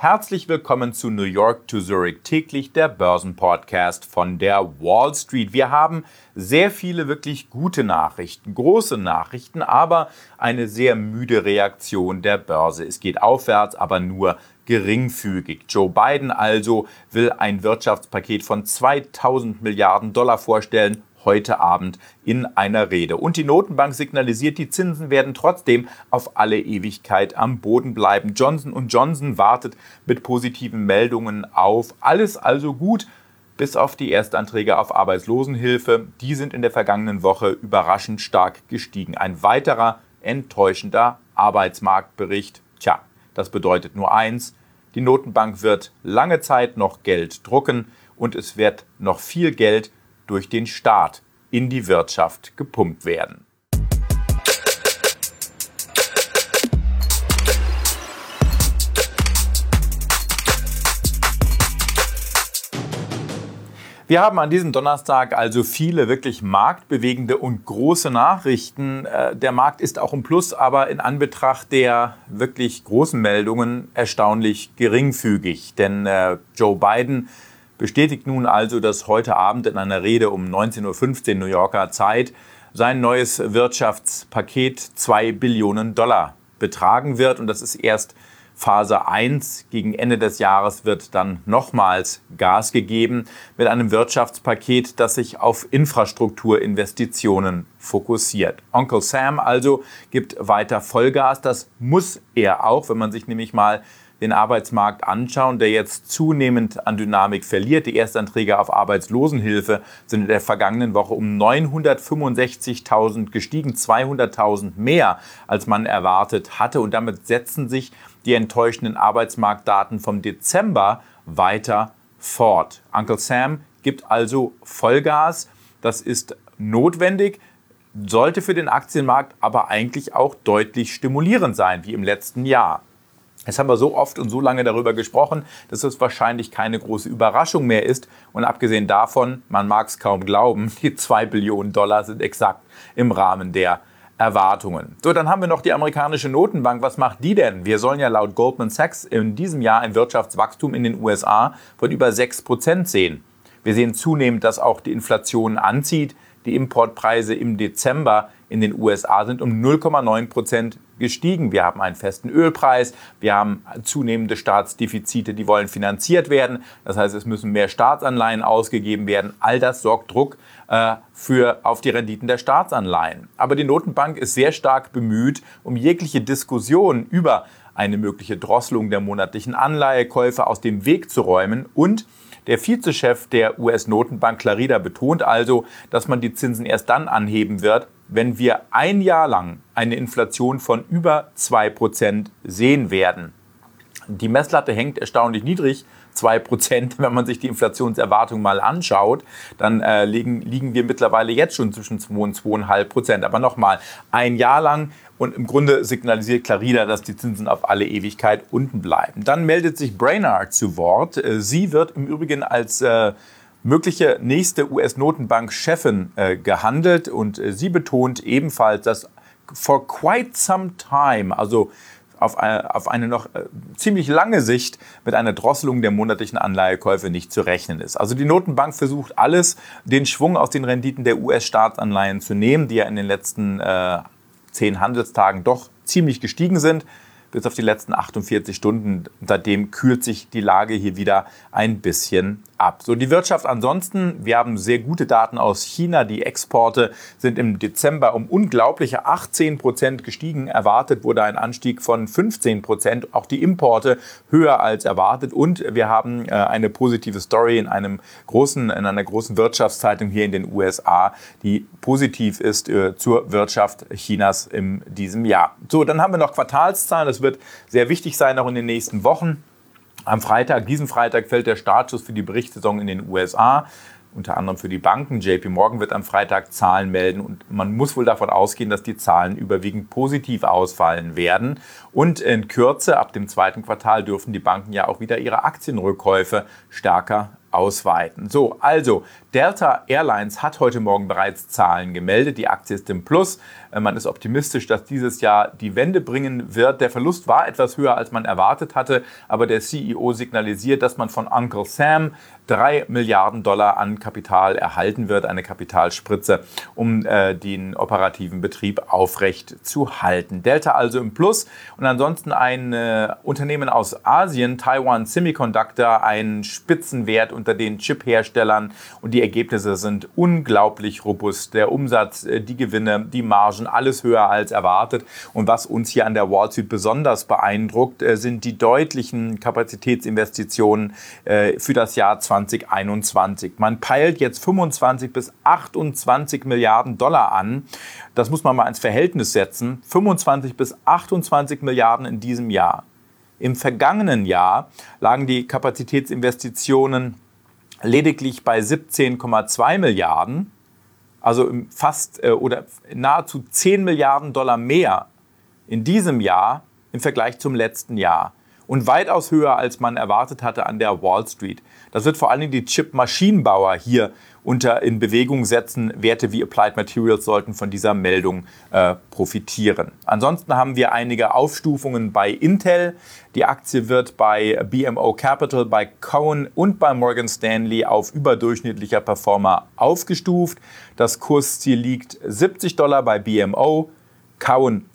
Herzlich willkommen zu New York to Zurich täglich, der Börsenpodcast von der Wall Street. Wir haben sehr viele wirklich gute Nachrichten, große Nachrichten, aber eine sehr müde Reaktion der Börse. Es geht aufwärts, aber nur geringfügig. Joe Biden also will ein Wirtschaftspaket von 2.000 Milliarden Dollar vorstellen, heute Abend in einer Rede. Und die Notenbank signalisiert, die Zinsen werden trotzdem auf alle Ewigkeit am Boden bleiben. Johnson & Johnson wartet mit positiven Meldungen auf. Alles also gut, bis auf die Erstanträge auf Arbeitslosenhilfe. Die sind in der vergangenen Woche überraschend stark gestiegen. Ein weiterer enttäuschender Arbeitsmarktbericht. Tja, das bedeutet nur eins: Die Notenbank wird lange Zeit noch Geld drucken und es wird noch viel Geld durch den Staat in die Wirtschaft gepumpt werden. Wir haben an diesem Donnerstag also viele wirklich marktbewegende und große Nachrichten. Der Markt ist auch im Plus, aber in Anbetracht der wirklich großen Meldungen erstaunlich geringfügig. Denn Joe Biden bestätigt nun also, dass heute Abend in einer Rede um 19.15 Uhr New Yorker Zeit sein neues Wirtschaftspaket 2 Billionen Dollar betragen wird. Und das ist erst Phase 1. Gegen Ende des Jahres wird dann nochmals Gas gegeben mit einem Wirtschaftspaket, das sich auf Infrastrukturinvestitionen fokussiert. Onkel Sam also gibt weiter Vollgas. Das muss er auch, wenn man sich nämlich mal den Arbeitsmarkt anschauen, der jetzt zunehmend an Dynamik verliert. Die Erstanträge auf Arbeitslosenhilfe sind in der vergangenen Woche um 965.000 gestiegen, 200.000 mehr, als man erwartet hatte. Und damit setzen sich die enttäuschenden Arbeitsmarktdaten vom Dezember weiter fort. Uncle Sam gibt also Vollgas. Das ist notwendig, sollte für den Aktienmarkt aber eigentlich auch deutlich stimulierend sein, wie im letzten Jahr. Jetzt haben wir so oft und so lange darüber gesprochen, dass es wahrscheinlich keine große Überraschung mehr ist. Und abgesehen davon, man mag es kaum glauben, die 2 Billionen Dollar sind exakt im Rahmen der Erwartungen. So, dann haben wir noch die amerikanische Notenbank. Was macht die denn? Wir sollen ja laut Goldman Sachs in diesem Jahr ein Wirtschaftswachstum in den USA von über 6% sehen. Wir sehen zunehmend, dass auch die Inflation anzieht. Die Importpreise im Dezember in den USA sind um 0,9% gestiegen. Wir haben einen festen Ölpreis, wir haben zunehmende Staatsdefizite, die wollen finanziert werden. Das heißt, es müssen mehr Staatsanleihen ausgegeben werden. All das sorgt Druck auf die Renditen der Staatsanleihen. Aber die Notenbank ist sehr stark bemüht, um jegliche Diskussion über eine mögliche Drosselung der monatlichen Anleihekäufe aus dem Weg zu räumen. Und der Vizechef der US-Notenbank Clarida betont also, dass man die Zinsen erst dann anheben wird, wenn wir ein Jahr lang eine Inflation von über 2% sehen werden. Die Messlatte hängt erstaunlich niedrig, 2%. Wenn man sich die Inflationserwartung mal anschaut, dann liegen wir mittlerweile jetzt schon zwischen 2 und 2,5%. Aber nochmal, ein Jahr lang, und im Grunde signalisiert Clarida, dass die Zinsen auf alle Ewigkeit unten bleiben. Dann meldet sich Brainard zu Wort. Sie wird im Übrigen als mögliche nächste US-Notenbank-Chefin gehandelt. Und sie betont ebenfalls, dass for quite some time, also auf eine noch ziemlich lange Sicht, mit einer Drosselung der monatlichen Anleihekäufe nicht zu rechnen ist. Also die Notenbank versucht alles, den Schwung aus den Renditen der US-Staatsanleihen zu nehmen, die ja in den letzten 10 Handelstagen doch ziemlich gestiegen sind, bis auf die letzten 48 Stunden. Seitdem kühlt sich die Lage hier wieder ein bisschen ab. So, die Wirtschaft ansonsten, wir haben sehr gute Daten aus China. Die Exporte sind im Dezember um unglaubliche 18% gestiegen. Erwartet wurde ein Anstieg von 15%. Auch die Importe höher als erwartet. Und wir haben eine positive Story in einer großen Wirtschaftszeitung hier in den USA, die positiv ist zur Wirtschaft Chinas in diesem Jahr. So, dann haben wir noch Quartalszahlen. Das wird sehr wichtig sein, auch in den nächsten Wochen. Diesen Freitag fällt der Startschuss für die Berichtssaison in den USA, unter anderem für die Banken. JP Morgan wird am Freitag Zahlen melden und man muss wohl davon ausgehen, dass die Zahlen überwiegend positiv ausfallen werden. Und in Kürze, ab dem zweiten Quartal, dürfen die Banken ja auch wieder ihre Aktienrückkäufe stärker ausweiten. So, also Delta Airlines hat heute Morgen bereits Zahlen gemeldet. Die Aktie ist im Plus. Man ist optimistisch, dass dieses Jahr die Wende bringen wird. Der Verlust war etwas höher, als man erwartet hatte, aber der CEO signalisiert, dass man von Uncle Sam $3 Milliarden an Kapital erhalten wird, eine Kapitalspritze, um den operativen Betrieb aufrecht zu halten. Delta also im Plus und ansonsten ein Unternehmen aus Asien, Taiwan Semiconductor, ein Spitzenwert unter den Chip-Herstellern und die Ergebnisse sind unglaublich robust. Der Umsatz, die Gewinne, die Margen, alles höher als erwartet. Und was uns hier an der Wall Street besonders beeindruckt, sind die deutlichen Kapazitätsinvestitionen für das Jahr 2021. Man peilt jetzt 25 bis 28 Milliarden Dollar an. Das muss man mal ins Verhältnis setzen. 25 bis 28 Milliarden in diesem Jahr. Im vergangenen Jahr lagen die Kapazitätsinvestitionen lediglich bei 17,2 Milliarden, also fast oder nahezu 10 Milliarden Dollar mehr in diesem Jahr im Vergleich zum letzten Jahr. Und weitaus höher, als man erwartet hatte an der Wall Street. Das wird vor allem die Chip-Maschinenbauer hier in Bewegung setzen. Werte wie Applied Materials sollten von dieser Meldung profitieren. Ansonsten haben wir einige Aufstufungen bei Intel. Die Aktie wird bei BMO Capital, bei Cowen und bei Morgan Stanley auf überdurchschnittlicher Performer aufgestuft. Das Kursziel liegt $70 bei BMO, Cowen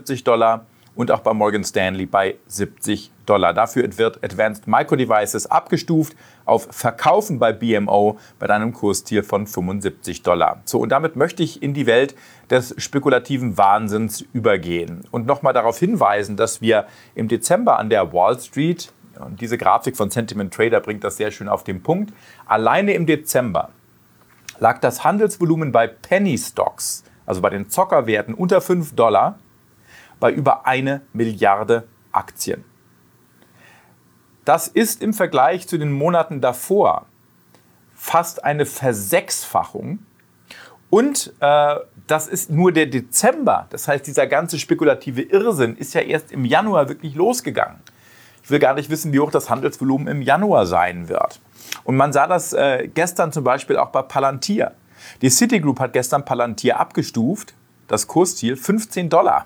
$75 und auch bei Morgan Stanley bei $70. Dafür wird Advanced Micro Devices abgestuft auf Verkaufen bei BMO bei einem Kursziel von $75. So, und damit möchte ich in die Welt des spekulativen Wahnsinns übergehen und nochmal darauf hinweisen, dass wir im Dezember an der Wall Street, und diese Grafik von Sentiment Trader bringt das sehr schön auf den Punkt, alleine im Dezember lag das Handelsvolumen bei Penny Stocks, also bei den Zockerwerten unter $5, bei über 1 Milliarde Aktien. Das ist im Vergleich zu den Monaten davor fast eine Versechsfachung. Und das ist nur der Dezember. Das heißt, dieser ganze spekulative Irrsinn ist ja erst im Januar wirklich losgegangen. Ich will gar nicht wissen, wie hoch das Handelsvolumen im Januar sein wird. Und man sah das gestern zum Beispiel auch bei Palantir. Die Citigroup hat gestern Palantir abgestuft, das Kursziel $15.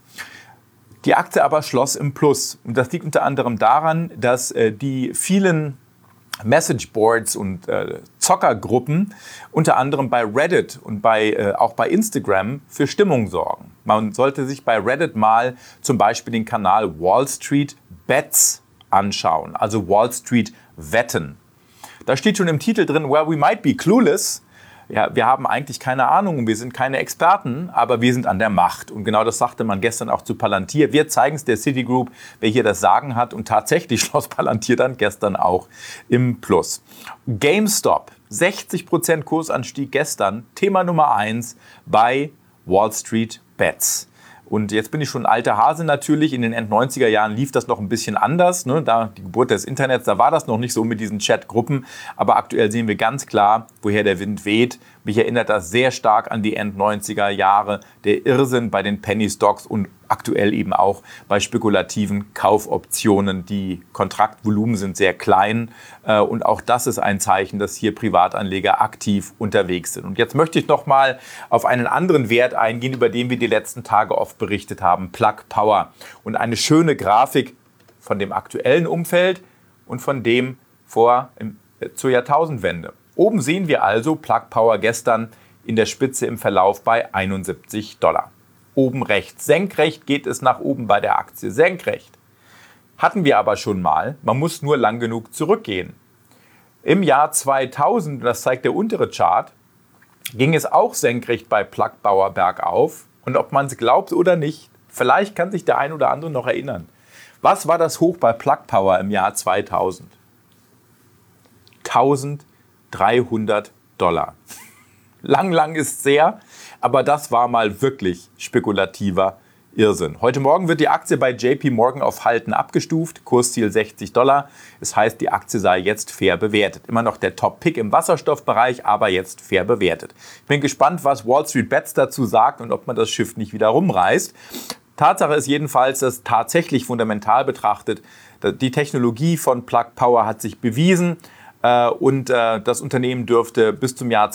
Die Aktie aber schloss im Plus. Und das liegt unter anderem daran, dass die vielen Messageboards und Zockergruppen unter anderem bei Reddit und auch bei Instagram für Stimmung sorgen. Man sollte sich bei Reddit mal zum Beispiel den Kanal Wall Street Bets anschauen, also Wall Street Wetten. Da steht schon im Titel drin, well, we might be clueless. Ja, wir haben eigentlich keine Ahnung, wir sind keine Experten, aber wir sind an der Macht. Und genau das sagte man gestern auch zu Palantir. Wir zeigen es der Citigroup, wer hier das Sagen hat. Und tatsächlich schloss Palantir dann gestern auch im Plus. GameStop, 60% Kursanstieg gestern. Thema Nummer 1 bei Wall Street Bets. Und jetzt bin ich schon ein alter Hase natürlich. In den End-90er Jahren lief das noch ein bisschen anders. Ne? Da die Geburt des Internets, da war das noch nicht so mit diesen Chatgruppen. Aber aktuell sehen wir ganz klar, woher der Wind weht. Mich erinnert das sehr stark an die End-90er Jahre. Der Irrsinn bei den Penny Stocks und aktuell eben auch bei spekulativen Kaufoptionen. Die Kontraktvolumen sind sehr klein. Und auch das ist ein Zeichen, dass hier Privatanleger aktiv unterwegs sind. Und jetzt möchte ich noch mal auf einen anderen Wert eingehen, über den wir die letzten Tage oft berichtet haben, Plug Power. Und eine schöne Grafik von dem aktuellen Umfeld und von dem zur Jahrtausendwende. Oben sehen wir also Plug Power gestern in der Spitze im Verlauf bei $71. Oben rechts. Senkrecht geht es nach oben bei der Aktie. Senkrecht. Hatten wir aber schon mal. Man muss nur lang genug zurückgehen. Im Jahr 2000, das zeigt der untere Chart, ging es auch senkrecht bei Plug Power bergauf. Und ob man es glaubt oder nicht, vielleicht kann sich der ein oder andere noch erinnern. Was war das Hoch bei Plug Power im Jahr 2000? $1.300. Lang ist sehr, aber das war mal wirklich spekulativer Irrsinn. Heute Morgen wird die Aktie bei JP Morgan auf Halten abgestuft, Kursziel $60. Das heißt, die Aktie sei jetzt fair bewertet. Immer noch der Top-Pick im Wasserstoffbereich, aber jetzt fair bewertet. Ich bin gespannt, was Wall Street Bets dazu sagt und ob man das Schiff nicht wieder rumreißt. Tatsache ist jedenfalls, dass tatsächlich fundamental betrachtet, die Technologie von Plug Power hat sich bewiesen. Und das Unternehmen dürfte bis zum Jahr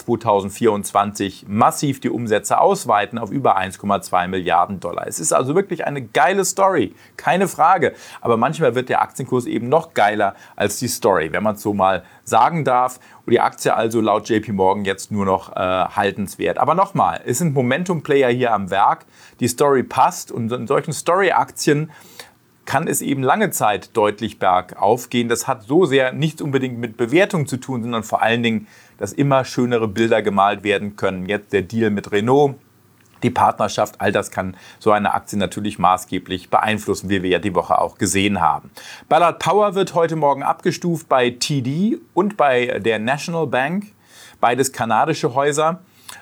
2024 massiv die Umsätze ausweiten auf über 1,2 Milliarden $. Es ist also wirklich eine geile Story, keine Frage. Aber manchmal wird der Aktienkurs eben noch geiler als die Story, wenn man es so mal sagen darf. Und die Aktie also laut JP Morgan jetzt nur noch haltenswert. Aber nochmal, es sind Momentum-Player hier am Werk. Die Story passt und in solchen Story-Aktien kann es eben lange Zeit deutlich bergauf gehen. Das hat so sehr nichts unbedingt mit Bewertung zu tun, sondern vor allen Dingen, dass immer schönere Bilder gemalt werden können. Jetzt der Deal mit Renault, die Partnerschaft, all das kann so eine Aktie natürlich maßgeblich beeinflussen, wie wir ja die Woche auch gesehen haben. Ballard Power wird heute Morgen abgestuft bei TD und bei der National Bank, beides kanadische Häuser.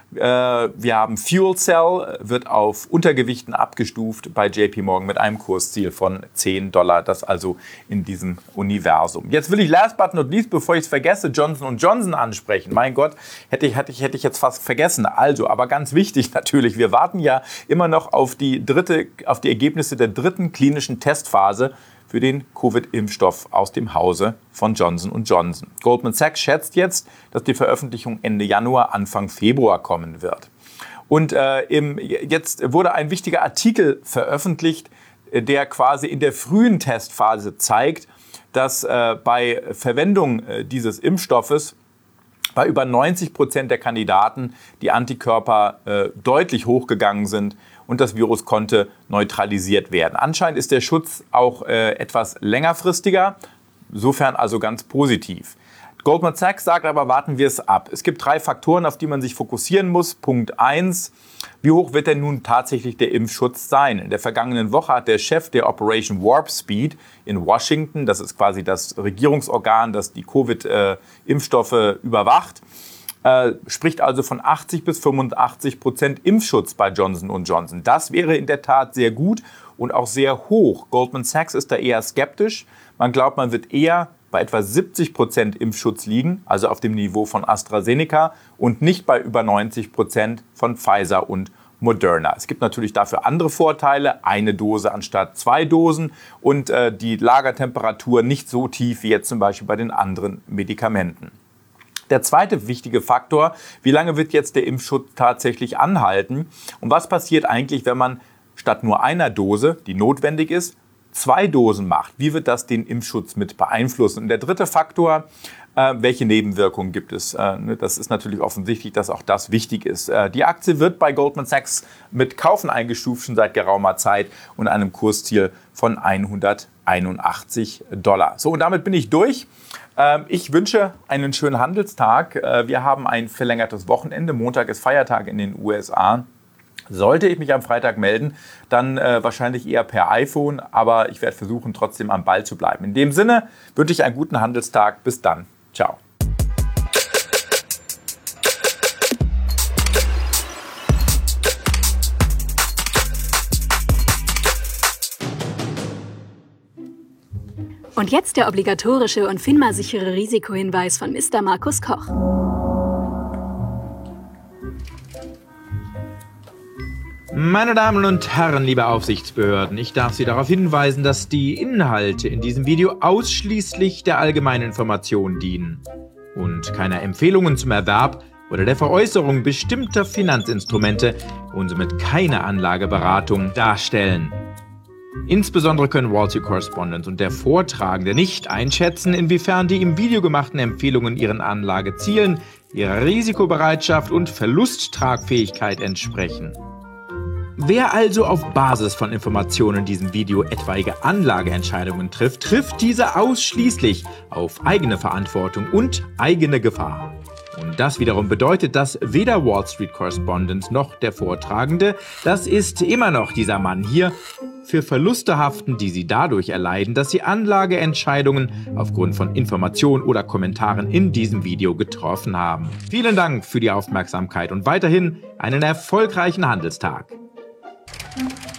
Wir haben Fuel Cell, wird auf Untergewichten abgestuft bei JP Morgan mit einem Kursziel von $10, das also in diesem Universum. Jetzt will ich last but not least, bevor ich es vergesse, Johnson & Johnson ansprechen. Mein Gott, hätte ich jetzt fast vergessen. Also, aber ganz wichtig natürlich, wir warten ja immer noch auf die Ergebnisse der dritten klinischen Testphase für den Covid-Impfstoff aus dem Hause von Johnson & Johnson. Goldman Sachs schätzt jetzt, dass die Veröffentlichung Ende Januar, Anfang Februar kommen wird. Und jetzt wurde ein wichtiger Artikel veröffentlicht, der quasi in der frühen Testphase zeigt, dass bei Verwendung dieses Impfstoffes bei über 90% der Kandidaten die Antikörper deutlich hochgegangen sind und das Virus konnte neutralisiert werden. Anscheinend ist der Schutz auch etwas längerfristiger, insofern also ganz positiv. Goldman Sachs sagt aber, warten wir es ab. Es gibt 3 Faktoren, auf die man sich fokussieren muss. Punkt 1, wie hoch wird denn nun tatsächlich der Impfschutz sein? In der vergangenen Woche hat der Chef der Operation Warp Speed in Washington, das ist quasi das Regierungsorgan, das die Covid-Impfstoffe überwacht, spricht also von 80 bis 85% Impfschutz bei Johnson & Johnson. Das wäre in der Tat sehr gut und auch sehr hoch. Goldman Sachs ist da eher skeptisch. Man glaubt, man wird eher bei etwa 70% Impfschutz liegen, also auf dem Niveau von AstraZeneca und nicht bei über 90% von Pfizer und Moderna. Es gibt natürlich dafür andere Vorteile, eine Dose anstatt 2 Dosen und die Lagertemperatur nicht so tief wie jetzt zum Beispiel bei den anderen Medikamenten. Der zweite wichtige Faktor, wie lange wird jetzt der Impfschutz tatsächlich anhalten und was passiert eigentlich, wenn man statt nur einer Dose, die notwendig ist, 2 Dosen macht? Wie wird das den Impfschutz mit beeinflussen? Und der dritte Faktor, welche Nebenwirkungen gibt es? Das ist natürlich offensichtlich, dass auch das wichtig ist. Die Aktie wird bei Goldman Sachs mit Kaufen eingestuft, schon seit geraumer Zeit und einem Kursziel von $181. So, und damit bin ich durch. Ich wünsche einen schönen Handelstag. Wir haben ein verlängertes Wochenende. Montag ist Feiertag in den USA. Sollte ich mich am Freitag melden, dann wahrscheinlich eher per iPhone, aber ich werde versuchen, trotzdem am Ball zu bleiben. In dem Sinne wünsche ich einen guten Handelstag. Bis dann. Ciao. Und jetzt der obligatorische und FINMA-sichere Risikohinweis von Mr. Markus Koch. Meine Damen und Herren, liebe Aufsichtsbehörden, ich darf Sie darauf hinweisen, dass die Inhalte in diesem Video ausschließlich der allgemeinen Information dienen und keine Empfehlungen zum Erwerb oder der Veräußerung bestimmter Finanzinstrumente und somit keine Anlageberatung darstellen. Insbesondere können Wall Street Correspondent und der Vortragende nicht einschätzen, inwiefern die im Video gemachten Empfehlungen ihren Anlagezielen, ihrer Risikobereitschaft und Verlusttragfähigkeit entsprechen. Wer also auf Basis von Informationen in diesem Video etwaige Anlageentscheidungen trifft, trifft diese ausschließlich auf eigene Verantwortung und eigene Gefahr. Und das wiederum bedeutet, dass weder Wall Street Correspondent noch der Vortragende, das ist immer noch dieser Mann hier, für Verluste haften, die sie dadurch erleiden, dass sie Anlageentscheidungen aufgrund von Informationen oder Kommentaren in diesem Video getroffen haben. Vielen Dank für die Aufmerksamkeit und weiterhin einen erfolgreichen Handelstag.